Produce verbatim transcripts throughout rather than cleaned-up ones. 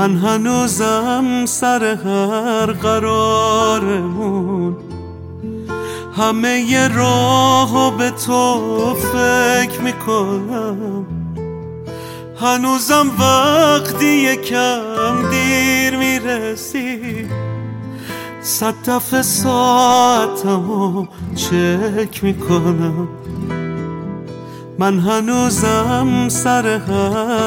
من هنوزم سر هر قرارمون همه ی راهو به تو فکر میکنم. هنوزم وقتی یکم دیر میرسی صد دفعه ساعتمو چک میکنم. من هنوزم سر هر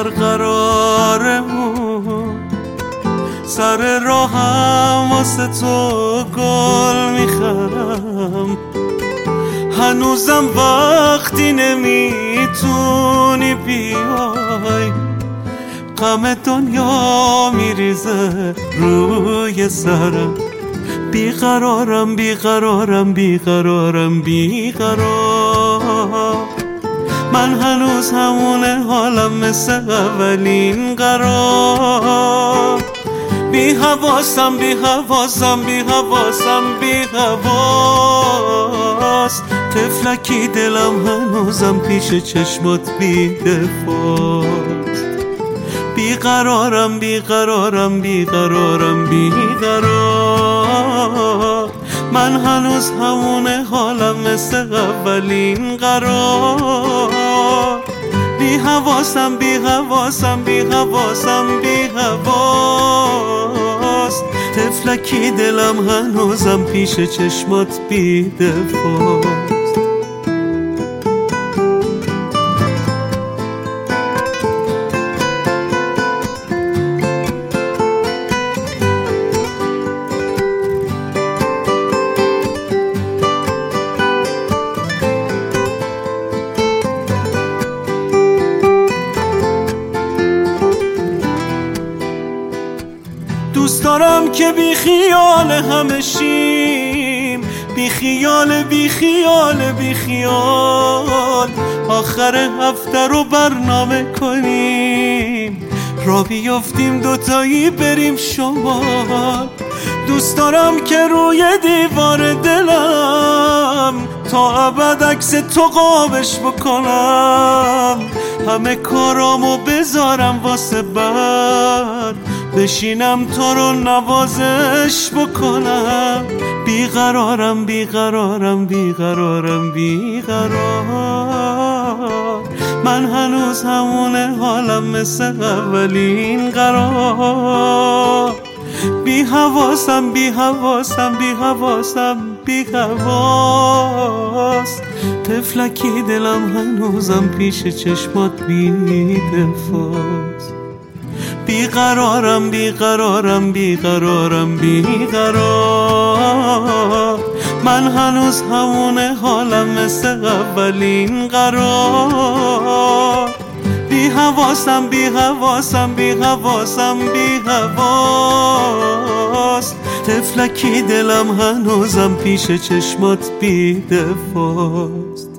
قرارمون سر راهم واسه تو گل میخرم. هنوزم وقتی نمیتونی بیای غم دنیا میریزه روی سرم. بیقرارم بیقرارم بیقرارم بیقرار. من هنوز همونه حالم مثل اولین قرار. بی حواسم بی حواسم بی حواسم بی حواس. طفلکی دلم هنوزم پیش چشمات بی دفاست. بیقرارم بیقرارم بیقرارم بیقرار. من هنوز همونه حالم مثل اولین قرار. بی حواسم بی حواسم بی حواسم بی حواس. طفلکی دلم هنوزم پیش چشمات بی دفاست. دوست دارم که بی خیال همه شیم، بی خیال بی خیال بی خیال. آخر هفته رو برنامه کنیم را بیافتیم دوتایی بریم شمال. دوست دارم که روی دیوار دلم تا ابد عکس تو قابش بکنم. همه کارامو بذارم واسه بعد بشینم تو رو نوازش بکنم. بیقرارم بیقرارم بیقرارم بیقرار. من هنوز همونه حالم مثل اولین قرار. بی حواسم بی حواسم بی حواسم بی حواس. طفلکی دلم هنوزم پیش چشمات بی دفاست. بیقرارم بیقرارم بیقرارم بیقرار. من هنوز همونه حالم مثل اولین قرار. بی حواسم بی حواسم بی حواسم بی حواس. طفلکی دلم هنوزم پیش چشمات بی دفاست.